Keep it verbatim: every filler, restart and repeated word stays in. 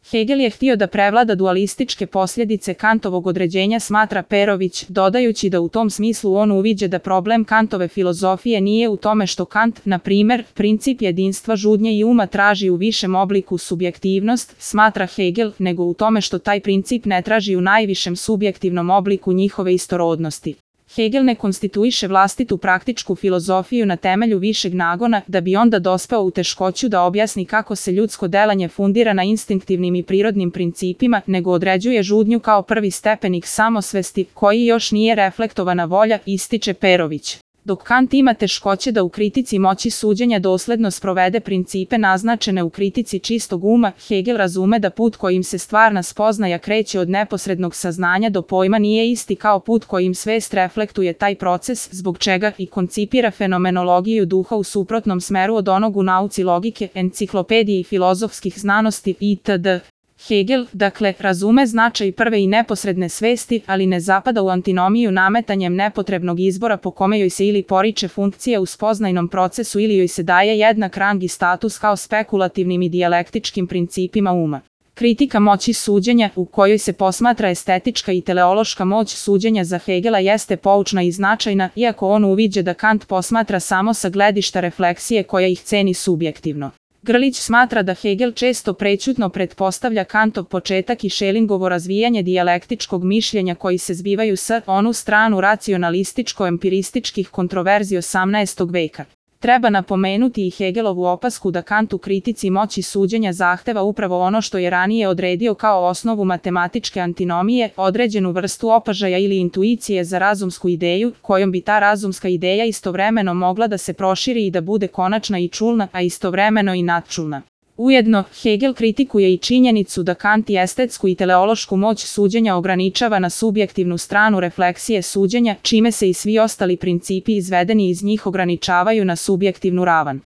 Hegel je htio da prevlada dualističke posljedice Kantovog određenja, smatra Perović, dodajući da u tom smislu on uviđa da problem Kantove filozofije nije u tome što Kant, na primer, princip jedinstva žudnje i uma traži u višem obliku subjektivnost, smatra Hegel, nego u tome što taj princip ne traži u najvišem subjektivnom obliku njihove istorodnosti. Hegel ne konstituiše vlastitu praktičku filozofiju na temelju višeg nagona, da bi onda dospeo u teškoću da objasni kako se ljudsko delanje fundira na instinktivnim i prirodnim principima, nego određuje žudnju kao prvi stepenik samosvesti, koji još nije reflektovana volja, ističe Perović. Dok Kant ima teškoće da u kritici moći suđenja dosledno sprovede principe naznačene u kritici čistog uma, Hegel razume da put kojim se stvarna spoznaja kreće od neposrednog saznanja do pojma nije isti kao put kojim svest reflektuje taj proces, zbog čega i koncipira fenomenologiju duha u suprotnom smeru od onog u nauci logike, enciklopediji filozofskih znanosti itd. Hegel, dakle, razume značaj prve i neposredne svesti, ali ne zapada u antinomiju nametanjem nepotrebnog izbora po kome joj se ili poriče funkcija u spoznajnom procesu ili joj se daje jednak rang i status kao spekulativnim i dijalektičkim principima uma. Kritika moći suđenja, u kojoj se posmatra estetička i teleološka moć suđenja, za Hegela jeste poučna i značajna, iako on uviđa da Kant posmatra samo sa gledišta refleksije koja ih ceni subjektivno. Grlić smatra da Hegel često prećutno pretpostavlja Kantov početak i Schellingovo razvijanje dijalektičkog mišljenja koji se zbivaju s onu stranu racionalističko-empirističkih kontroverzi osamnaestog veka. Treba napomenuti i Hegelovu opasku da Kant u kritici moći suđenja zahteva upravo ono što je ranije odredio kao osnovu matematičke antinomije, određenu vrstu opažaja ili intuicije za razumsku ideju, kojom bi ta razumska ideja istovremeno mogla da se proširi i da bude konačna i čulna, a istovremeno i nadčulna. Ujedno, Hegel kritikuje i činjenicu da Kant i estetsku i teleološku moć suđenja ograničava na subjektivnu stranu refleksije suđenja, čime se i svi ostali principi izvedeni iz njih ograničavaju na subjektivnu ravan.